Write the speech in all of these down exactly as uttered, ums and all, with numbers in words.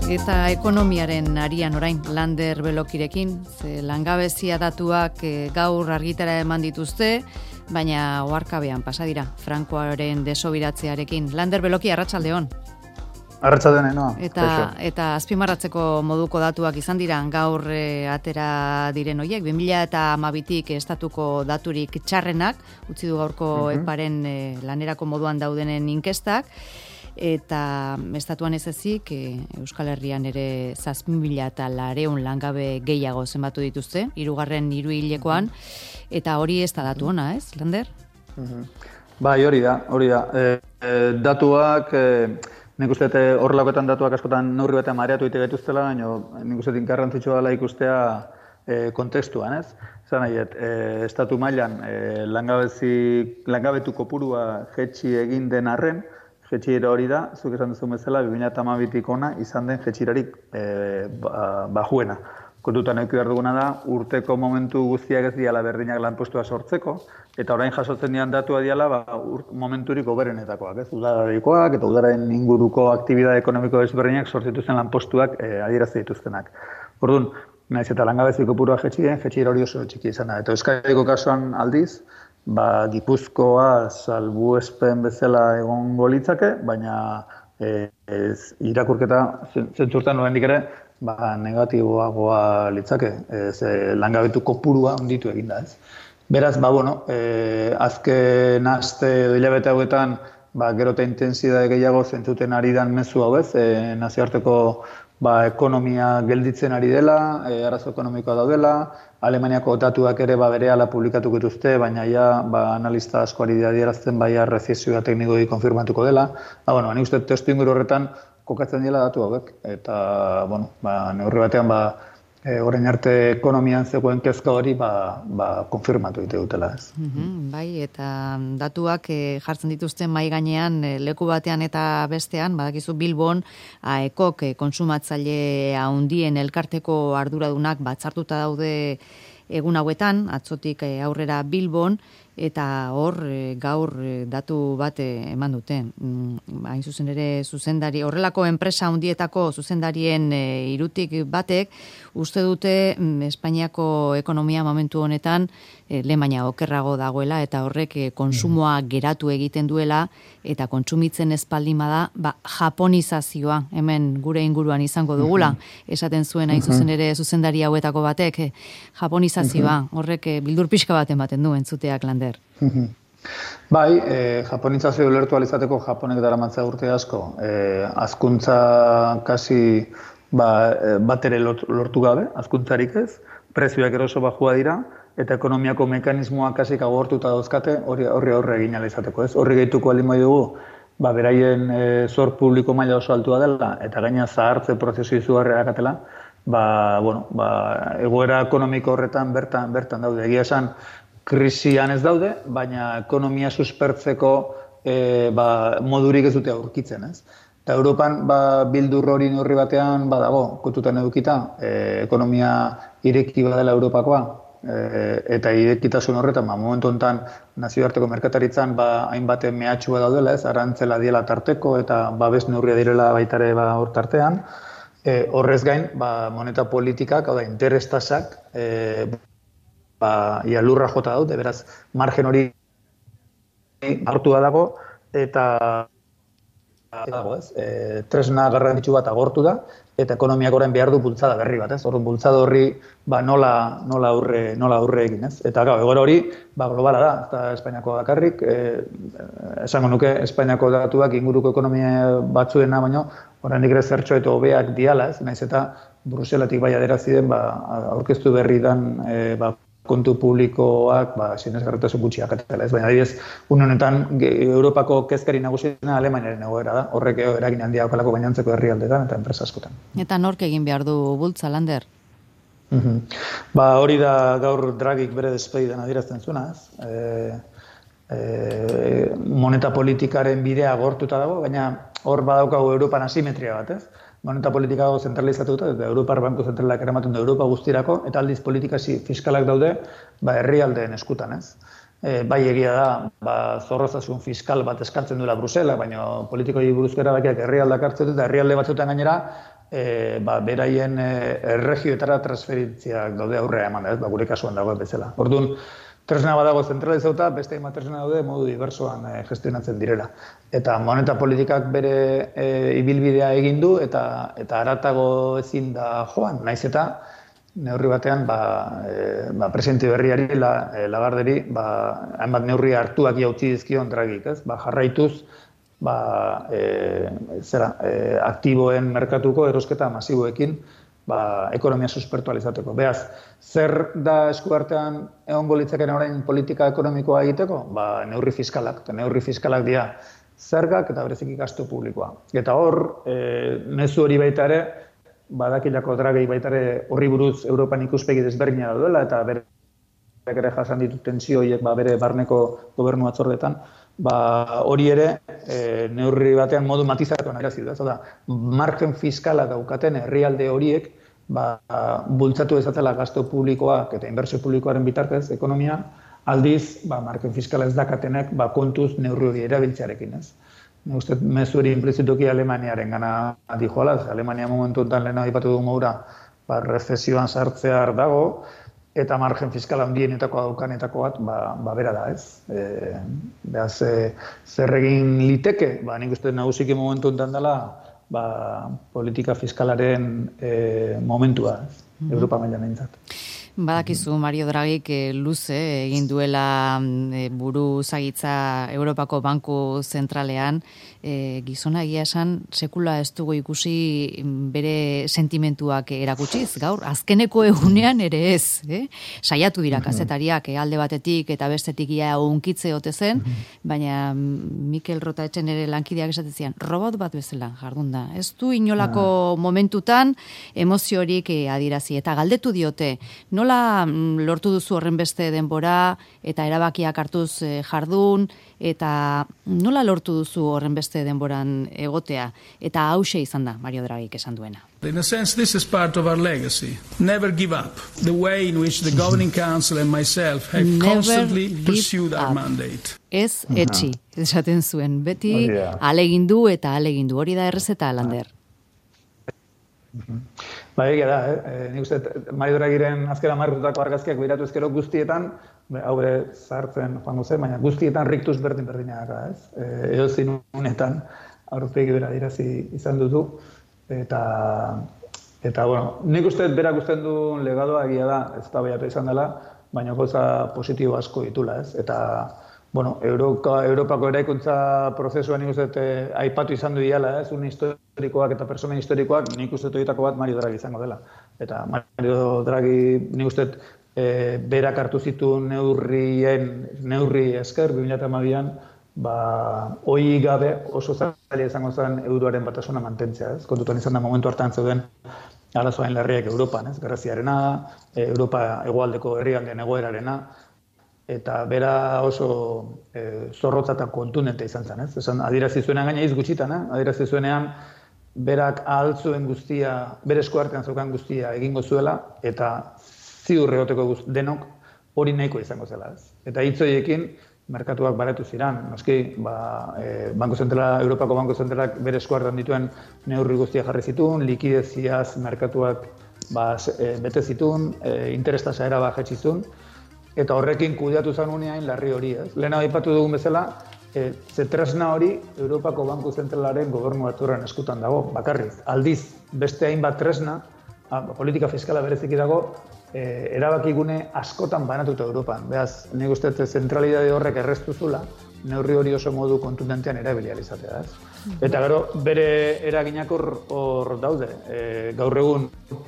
Eta ekonomiaren arian orain, Lander Belokirekin, ze langabezia datuak e, gaur argitara eman dituzte, baina oharkabean pasa dira, Frankoaren desobiratzearekin. Lander Beloki, arratsaldeon. Arratsaldeon, no? Eta, eta azpimarratzeko moduko datuak izan dira, gaur e, atera diren horiek, bi mila hamabitik estatuko daturik txarrenak, utzi du gaurko uh-huh. eparen e, lanerako moduan daudenen inkestak, eta estatuan ez ezik, e, Euskal Herrian ere zazpi mila eta lareun langabe gehiago zenbatu dituzte, hirugarren hiruhilekoan, eta hori ez da datu ona, ez, Lander? Uh-huh. Bai, hori da, hori da. E, e, datuak, e, nik uste horrelakoetan datuak askotan neurri batean mareatu egite gaituztela, baina nik uste garrantzitsua dela ikustea e, kontestuan, ez? Zan nahiet, e, estatu mailan e, langabezi, langabetu kopurua jetxi egin den arren, jetxira hori da, zuk esan duzun bezala, bi mila hamabitik ona izan den jetxirarik e, ba, bajuena. Kontutan eduki behar duguna da, urteko momentu guztiak ez diala berdinak lanpostua sortzeko, eta orain jasotzen dian datua diala ba, momenturik oberenetakoak, ez? Udararikoak eta udaren inguruko aktibidade ekonomiko desberdinak sortzituzen lanpostuak e, adierazte dituztenak. Orduan, naiz eta langabezi kopurua jetxi den, jetxira hori oso txiki izan da. Eta Euskadiko kasuan aldiz, ba, Gipuzkoa salbuespen bezala egongo litzake, baina e, ez, irakurketa zentzurtan norendik ere ba, negatiboagoa litzake, ez, e, langabetu kopurua onditu eginda, ez. Beraz, ba, bueno, e, azken aste edo hilabete hauetan ba, gero eta intensidade gehiago zentzuten ari dan mezu hau, ez, e, nazioarteko ba, ekonomia gelditzen ari dela, e, arazo ekonomikoa daudela, Alemaniako datuak ere ba, berehala publikatuko dituzte, baina ja ba, analista asko ari adierazten baia rezesioa teknikoi konfirmatuko dela. Ba, bueno, ni uste testu inguru horretan kokatzen dela datu hauek, eta bueno, ba, neurri batean ba, e, orain arte ekonomian zegoen kezka hori ba, ba, konfirmatu egite dutela, ez. Mm-hmm, bai, eta datuak e, jartzen dituzten mai gainean e, leku batean eta bestean, badakizu Bilbon, aekok e, konsumatzaile handien elkarteko arduradunak batzartuta daude egun hauetan, atzotik e, aurrera Bilbon, eta hor e, gaur e, datu bat e, eman dute. Mm, hain zuzen ere zuzendari, horrelako enpresa handietako zuzendarien e, irutik batek, uste dute mm, Espainiako ekonomia momentu honetan e, lemaina okerrago dagoela, eta horrek e, konsumoa geratu egiten duela, eta kontsumitzen espaldima da, ba, japonizazioa, hemen gure inguruan izango dugula, esaten zuen hain zuzen ere zuzendari hauetako batek, e, japonizazioa, horrek e, bildur pixka bat ematen du entzuteak, Lander. Bai, e, japonizazio ulertu alizateko Japonek daramatza urte asko. E, azkuntza kasi ba, bat ere lortu gabe, azkuntzarik ez, prezioak eroso bajua dira, eta ekonomiako mekanismoak kasik agortuta dauzkate horri aurre egin alizateko. Ez? Horri gehituko alin bai dugu, ba, beraien e, zor publiko maila oso altua dela, eta gaina zahartze prozesu izugarria dakatela, ba, bueno, ba, egoera ekonomiko horretan bertan, bertan daude. Egia esan, krisian ez daude, baina ekonomia suspertzeko e, ba, modurik ez dute aurkitzen, ez? Eta Europan ba, bildur hori neurri batean badago, kontutan edukita, e, ekonomia ireki badela Europakoa, e, eta irekitasun horretan, ba, momentu honetan nazioarteko merkataritzan ba, hainbat mehatxua daudela, ez? Arantzela diela tarteko eta babes neurria direla baitare ba, hor tartean. E, horrez gain, ba, moneta politikak, hau da, interestasak, e, ba, ia lurra jota daude, beraz, margen hori hartua dago, eta dago, ez? E, tresna garrantzitsu bat agortu da, eta ekonomiak orain behar du bultzada berri bat, ez? Orduan bultzada horri ba, nola, nola, aurre, nola aurre egin, ez? Eta gau, egoera hori ba, globala da, eta Espainiako bakarrik, e, esango nuke Espainiako datuak inguruko ekonomia batzuena, baino, oraindik ere zertxo eta hobeak diala, ez? Naiz eta Bruselatik bai adierazten ba, aurkeztu berri dan e, ba, kontu publikoak, ba, sinesgarritasun gutxiak atela, ez? Baina adibidez, une honetan Europako kezkari nagusiena Alemaniaren egoera da. Horrek eragin handia daukalako gainontzeko herrialdetan eta enpresa askotan. Eta nork egin behar du bultza, Lander? Uh-huh. Ba, hori da gaur Dragik bere despedidan adierazten zuena, ez? E, e, moneta politikaren bidea agortuta dago, baina hor badaukagu Europan asimetria bat, ez? Moneta politika dago zentralizatuta, eta Europar Banku Zentralak eramaten du Europa guztirako, eta aldiz politika fiskalak daude ba, herrialdeen eskutan, ez? E, bai egia da, ba, zorrozasun fiskal bat eskatzen duela Brusela, baina politikoi buruzko erabakiak herrialdeak hartzen dut, eta herrialde batzuetan gainera, e, ba, beraien e, erregioetara transferitziak daude aurrea eman da, ez? Ba, gure kasuan dago bezala. Orduan, tresna badago zentralizauta, beste hainbat tresna daude modu diversoan e, gestionatzen direla. Eta moneta politikak bere e, ibilbidea egin du eta eta haratago ezin da joan, naiz eta neurri batean ba, e, ba, presidente berriari la, e, Lagarderi ba, hainbat neurri hartuak jautzi dizkion Dragik, ez? Ba, jarraituz ba, e, zera, e, aktiboen merkatuko erosketa masiboekin ba, ekonomia suspertu alizateko. Beaz, zer da eskuartean egongo litzakeen orain politika ekonomikoa egiteko? Ba, neurri fiskalak. Eta neurri fiskalak dira zergak eta bereziki gastu publikoa. Eta hor, e, mezu hori baita ere, badakilako Draghi baita ere horri buruz Europan ikuspegi desberdina daudela, eta bere ere jasan ditut tentsio horiek ba, bere barneko gobernu batzordetan, ba, hori ere e, neurri batean modu matizatuan adierazi du. Da, margen fiskala daukaten herrialde horiek ba, bultzatu dezatela gasto publikoak eta inbertsio publikoaren bitartez ekonomia, aldiz ba, margen fiskala ez dakatenek ba, kontuz neurri hori erabiltzearekin, ez? Ne uste mezu hori implizituki Alemaniaren gana dijoala, Alemania momentu enten lehena aipatu dugu moura ba, rezesioan sartzear dago, eta margen fiskala handienetako daukanetako bat, ba, ba bera da, ez? E, Beaz, e, zer egin liteke, ba, nik uste nagusiki momentu enten dela, ba, politika fiskalaren e, momentua, ez? Mm-hmm. Europa mailan eintzat. Badakizu Mario Draghik e, luze egin duela e, buru zagitza Europako Banku Zentralean, e, gizona egia esan sekula ez dugu ikusi bere sentimentuak erakutsiz, gaur azkeneko egunean ere ez, eh? Saiatu dira kazetariak e, alde batetik eta bestetik ia unkitze ote zen, baina Mikel Rotaetxen ere lankideak esaten zian, robot bat bezala jardun da. Ez du inolako momentutan emoziorik e, adierazi eta galdetu diote, nola lortu duzu horren beste denbora eta erabakiak hartuz jardun eta nola lortu duzu horren beste denboran egotea eta hauxe izan da Mario Draghik esan duena. In a sense, this is part of our legacy. Never give up. The way in which the Governing Council and myself have Never constantly pursued our mandate. Ez etxi, esaten zuen. Beti oh, yeah. alegindu eta alegindu. Hori da errez eta Lander. Ba, egia da, eh? Nik uste, Mario Draghiren azkera marrututako argazkiak behiratu ezkero guztietan, hau bere zartzen joango zen, baina guztietan riktuz berdin berdinak, ez? E, edo zinunetan aurpegi bera dirazi izan dutu, eta, eta bueno, nik uste berak usten duen legadoa egia da, ez da behiatu izan dela, baina goza positibo asko ditula, ez? Eta, bueno, Europa, Europako eraikuntza prozesuan nik uste eh, aipatu izan du diala, ez? Un historikoak eta personen historikoak nik uste horietako bat Mario Draghi izango dela. Eta Mario Draghi nik uste eh, berak hartu zituen neurrien, neurri esker, bi mila hamabian, ba, hoi gabe oso zaila izango zen euroaren batasuna mantentzea, ez? Kontutan izan da momentu hartan zeuden arazoain larriak Europan, ez? Greziarena, Europa hegoaldeko herrialdeen egoerarena, eta bera oso e, zorrotza eta kontundente izan zen, ez? Esan, adierazi zuenean gaina iz gutxitan, eh? Adierazi zuenean berak ahal zuen guztia, bere eskuartean zeukan guztia egingo zuela, eta ziur egoteko denok hori nahiko izango zela, ez? Eta hitz horiekin merkatuak baratu ziran, noski, ba, e, Banko Zentrala, Europako Banko Zentralak bere eskuartean dituen neurri guztia jarri zituen, likideziaz merkatuak ba, e, bete zituen, e, interestasa era bajetsi zuen, eta horrekin kudeatu zanunean larri hori, ez? Lehena aipatu dugun bezala, e, ze tresna hori Europako Banku Zentralaren gobernu batzorren eskutan dago, bakarrik. Aldiz, beste hainbat tresna, a, politika fiskala bereziki dago, e, erabakigune askotan banatuta Europan. Beaz, nik uste zentralidade horrek erreztu zula, neurri hori oso modu kontundentean erabili izatea, ez? Eta gero, bere eraginak hor daude. E, gaur egun,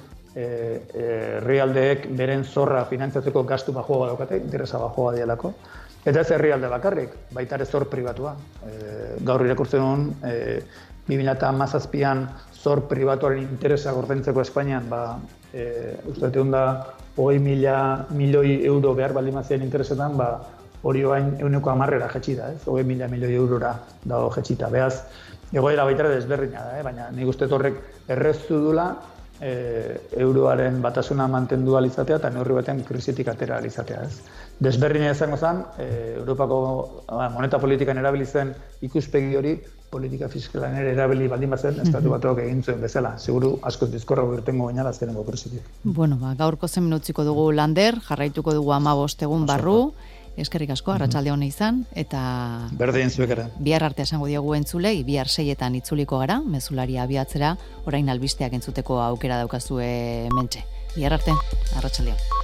herrialdeek e, beren zorra finantzatzeko gastu bajoa daukate, interesa bajoa dialako. Eta ez herrialde bakarrik, baita ere zor pribatua. E, gaur irakurtzen duen, e, bi mila hamazazpian zor pribatuaren interesa gordaintzeko Espainian, ba, e, uste dut da, hogei mila milioi euro behar baldin mazien interesetan, ba, hori oain euneko hamarrera jetxi da, ez? hogei mila milioi eurora dago jetxita. Beaz, egoera baita ere desberdina da, eh? Baina nik uste horrek erreztu dula, e, euroaren batasuna mantendu alizatea eta neurri batean krisitik atera alizatea, ez? Desberdina izango zen, e, Europako moneta politikan erabili zen ikuspegi hori politika fiskalan ere erabili baldin bazen, estatu batuak egin zuen bezala. Seguru askoz bizkorrago irtengo gainala azkenengo krisitik. Bueno, ba, gaurko zen utziko dugu Lander, jarraituko dugu hamabost egun barru. Eskerrik asko, arratsalde ona izan, eta berdin zuek ere. Bihar arte esango diogu entzulei, bihar seietan itzuliko gara, mezularia abiatzera, orain albisteak entzuteko aukera daukazue mentxe. Bihar arte, arratsaldeon.